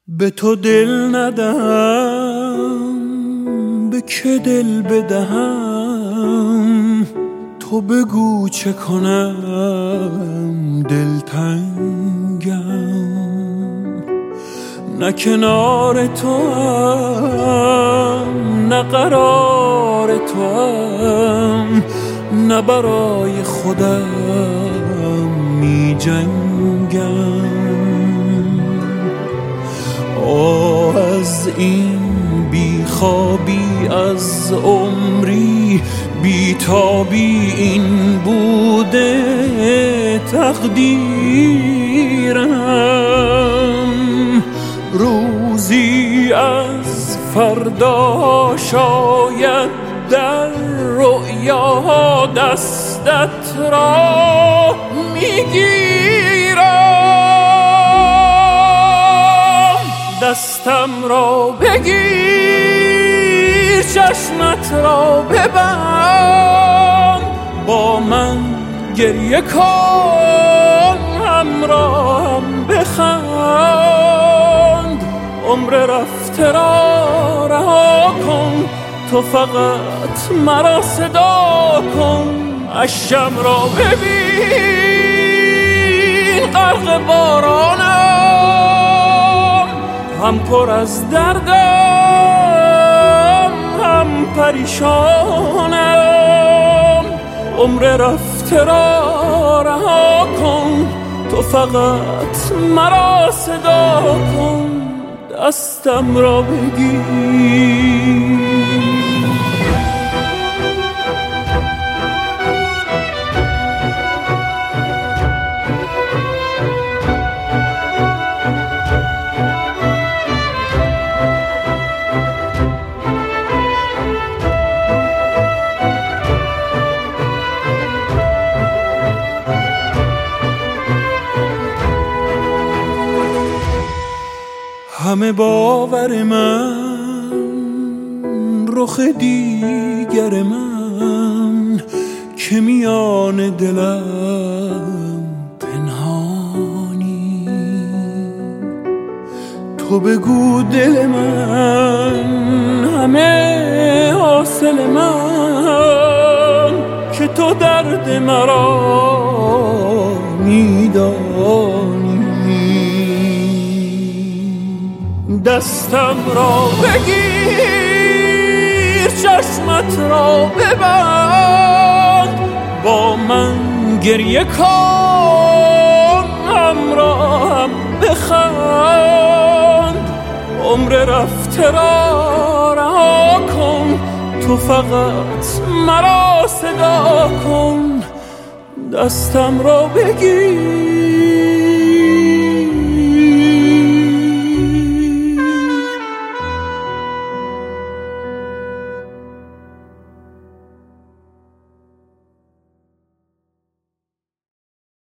به تو دل ندهم، به که دل بدهم؟ تو بگو چه کنم دلتنگم. نه کنار تو هم، نه قرار تو هم، نه برای خودم می جنگم. از این بیخوابی از عمری، بیتابی این بوده تقدیرم. روزی از فردا شاید در رؤیا دستت را میگیرم. دستم را بگیر، چشمت را ببند، با من گریه کن، همراهم بخند. عمر رفته را رها کن، تو فقط مرا صدا کن. اشکم را ببین غرق بارانم، هم پر از دردم هم پریشانم. عمر رفته را رها کن، تو فقط مرا صدا کن. دستم را بگیر. همه باور من، رخ دیگر من که میان دلم پنهانی. تو بگو دل من همه حاصل من، که تو درد مرا میدانی. دستم را بگیر، چشمت را ببند، با من گریه کن، همراهم بخند. عمر رفته را رها کن، تو فقط مرا صدا کن. دستم را بگیر.